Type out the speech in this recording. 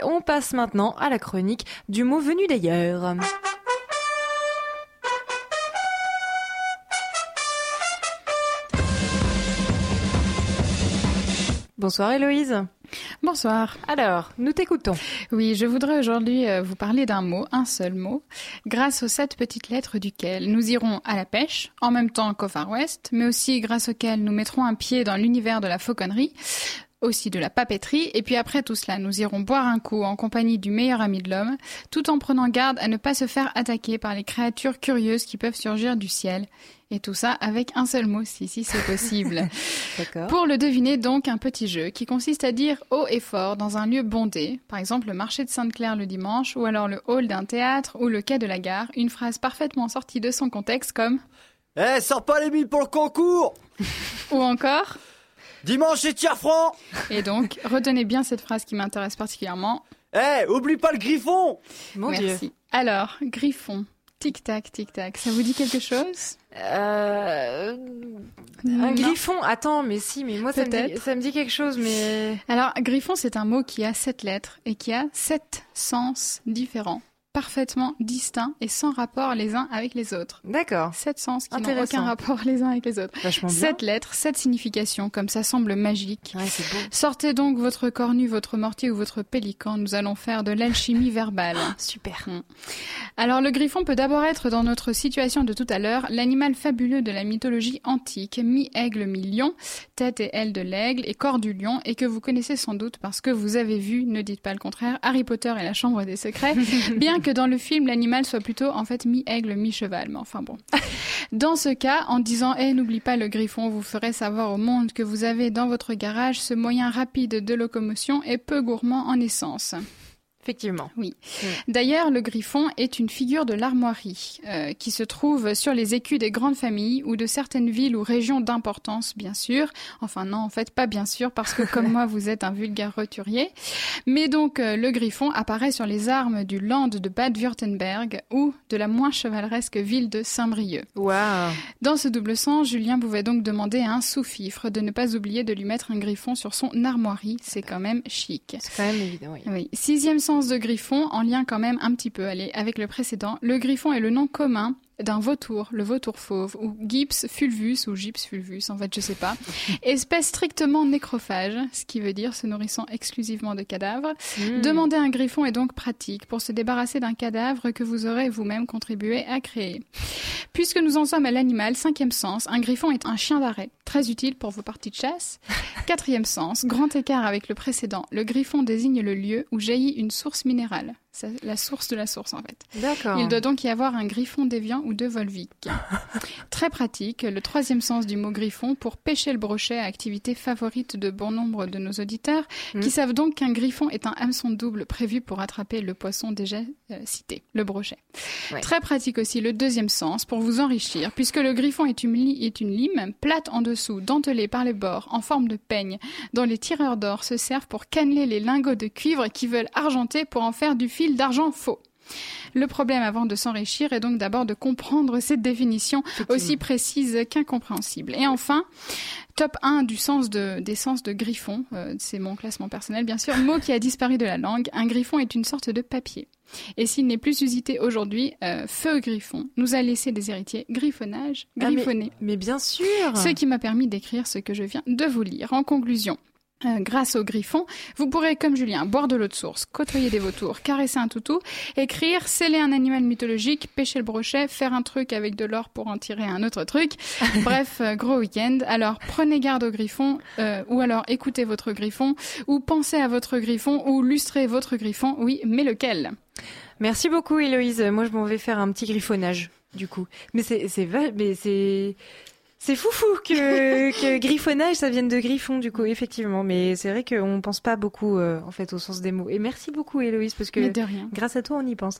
On passe maintenant à la chronique du mot venu d'ailleurs. Bonsoir Héloïse. Bonsoir. Alors, nous t'écoutons. Oui, je voudrais aujourd'hui vous parler d'un mot, un seul mot, grâce aux 7 petites lettres duquel nous irons à la pêche, en même temps qu'au Far West, mais aussi grâce auquel nous mettrons un pied dans l'univers de la fauconnerie, aussi de la papeterie, et puis après tout cela, nous irons boire un coup en compagnie du meilleur ami de l'homme, tout en prenant garde à ne pas se faire attaquer par les créatures curieuses qui peuvent surgir du ciel. Et tout ça avec un seul mot, si c'est possible. D'accord. Pour le deviner, donc, un petit jeu qui consiste à dire haut et fort dans un lieu bondé, par exemple le marché de Sainte-Claire le dimanche, ou alors le hall d'un théâtre, ou le quai de la gare, une phrase parfaitement sortie de son contexte comme « Eh, sors pas les 1000 pour le concours !» Ou encore « Dimanche, c'est tiers francs !» Et donc, retenez bien cette phrase qui m'intéresse particulièrement. « Eh, oublie pas le griffon !» Merci. Dieu. Alors, griffon. Tic-tac, tic-tac. Ça vous dit quelque chose ? Un griffon. Attends, mais moi ça me dit quelque chose, mais... Alors, griffon, c'est un mot qui a 7 lettres et qui a 7 sens différents, parfaitement distincts et sans rapport les uns avec les autres. D'accord. 7 sens qui n'ont aucun rapport les uns avec les autres. Vachement bien. 7 lettres, 7 significations, comme ça semble magique. Ouais, c'est beau. Sortez donc votre cornu, votre mortier ou votre pélican, nous allons faire de l'alchimie verbale. Super. Alors, le griffon peut d'abord être, dans notre situation de tout à l'heure, l'animal fabuleux de la mythologie antique, mi-aigle, mi-lion, tête et aile de l'aigle et corps du lion, et que vous connaissez sans doute parce que vous avez vu, ne dites pas le contraire, Harry Potter et la Chambre des Secrets, bien que dans le film, l'animal soit plutôt, en fait, mi-aigle, mi-cheval, mais enfin bon. Dans ce cas, en disant « n'oublie pas le griffon », vous ferez savoir au monde que vous avez dans votre garage ce moyen rapide de locomotion et peu gourmand en essence. Effectivement. Oui. D'ailleurs, le griffon est une figure de l'armoirie qui se trouve sur les écus des grandes familles ou de certaines villes ou régions d'importance, bien sûr. Enfin non, en fait, pas bien sûr, parce que comme moi, vous êtes un vulgaire roturier. Mais donc, le griffon apparaît sur les armes du land de Bade-Württemberg ou de la moins chevaleresque ville de Saint-Brieuc. Waouh. Dans ce double sens, Julien pouvait donc demander à un sous-fifre de ne pas oublier de lui mettre un griffon sur son armoirie. C'est quand même chic. C'est quand même évident, oui. Oui. 6e sens de griffon, en lien quand même un petit peu avec le précédent. Le griffon est le nom commun d'un vautour, le vautour fauve, ou Gyps fulvus, ou Gyps fulvus, en fait, je sais pas. Espèce strictement nécrophage, ce qui veut dire se nourrissant exclusivement de cadavres. Demander un griffon est donc pratique pour se débarrasser d'un cadavre que vous aurez vous-même contribué à créer. Puisque nous en sommes à l'animal, 5e sens, un griffon est un chien d'arrêt, très utile pour vos parties de chasse. 4e sens, grand écart avec le précédent, le griffon désigne le lieu où jaillit une source minérale. C'est la source de la source, en fait. D'accord. Il doit donc y avoir un griffon déviant ou de Volvic. Très pratique, le 3e sens du mot griffon pour pêcher le brochet, activité favorite de bon nombre de nos auditeurs, qui savent donc qu'un griffon est un hameçon double prévu pour attraper le poisson déjà cité, le brochet. Ouais. Très pratique aussi le 2e sens pour vous enrichir, puisque le griffon est une lime plate en dessous, dentelée par les bords, en forme de peigne, dont les tireurs d'or se servent pour canneler les lingots de cuivre qu'ils veulent argenter pour en faire du fil d'argent faux. Le problème avant de s'enrichir est donc d'abord de comprendre cette définition aussi précise qu'incompréhensible. Et enfin, top 1 des sens de griffon, c'est mon classement personnel bien sûr, mot qui a disparu de la langue, un griffon est une sorte de papier. Et s'il n'est plus usité aujourd'hui, feu griffon nous a laissé des héritiers, griffonnage, griffonné. Mais bien sûr. Ce qui m'a permis d'écrire ce que je viens de vous lire. En conclusion, grâce au griffon, vous pourrez, comme Julien, boire de l'eau de source, côtoyer des vautours, caresser un toutou, écrire, sceller un animal mythologique, pêcher le brochet, faire un truc avec de l'or pour en tirer un autre truc. Bref, gros week-end. Alors, prenez garde au griffon, ou alors écoutez votre griffon, ou pensez à votre griffon, ou lustrez votre griffon. Oui, mais lequel ? Merci beaucoup, Héloïse. Moi, je m'en vais faire un petit griffonnage, du coup. Mais c'est foufou que griffonnage, ça vienne de griffon, du coup, effectivement. Mais c'est vrai qu'on pense pas beaucoup, en fait, au sens des mots. Et merci beaucoup, Héloïse, parce que mais de rien. Grâce à toi, on y pense.